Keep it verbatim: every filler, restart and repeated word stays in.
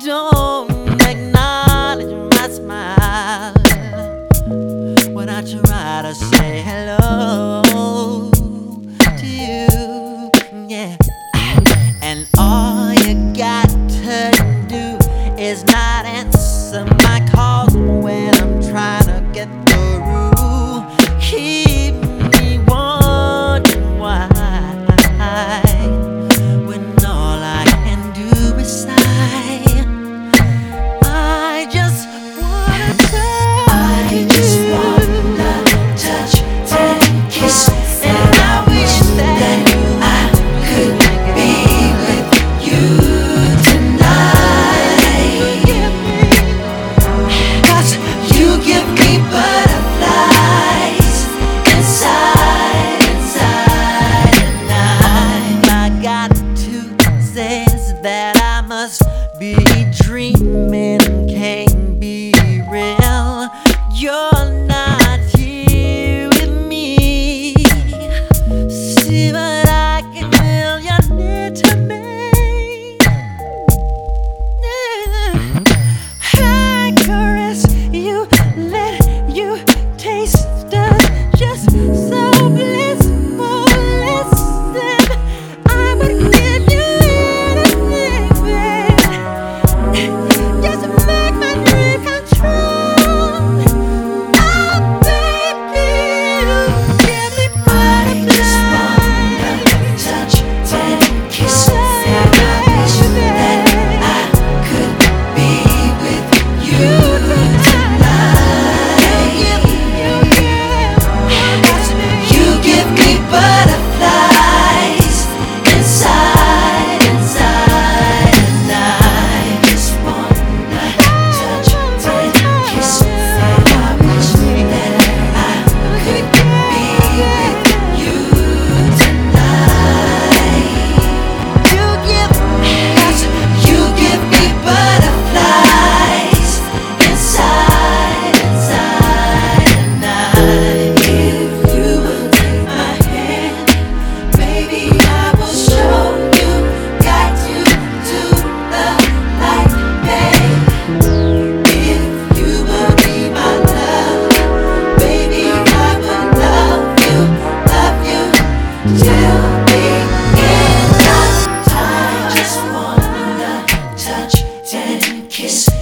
don't acknowledge my smile when I try to say hello to you, yeah. And all you got to do is not answer my calls when I'm trying to get through. Keep me wondering why, when all I can do is sigh. I just wanna touch, I just wanna touch and kiss, and I wish that I could be with you tonight. 'Cause you give me butterflies inside, inside, and I, I got to say is that I must be dreaming, can't be real. You're not here with me. See, but I can feel you near to me. I caress you, let you taste us just so blissful. Listen, I would give you anything, babe, just to make my dream come true. Oh, baby, you give me butterflies. I just wanna touch and kiss, and I wish that I could be with you tonight. You give me butterflies inside, inside, and I just wanna touch and kiss, and I wish that I could be with you tonight. You give me, you give me butterflies inside, inside, and I, if you will take my hand, baby, I will show you, guide you to the light, babe. If you will be my love, baby, I will love you, love you till the end of time. Just wanna touch and kiss,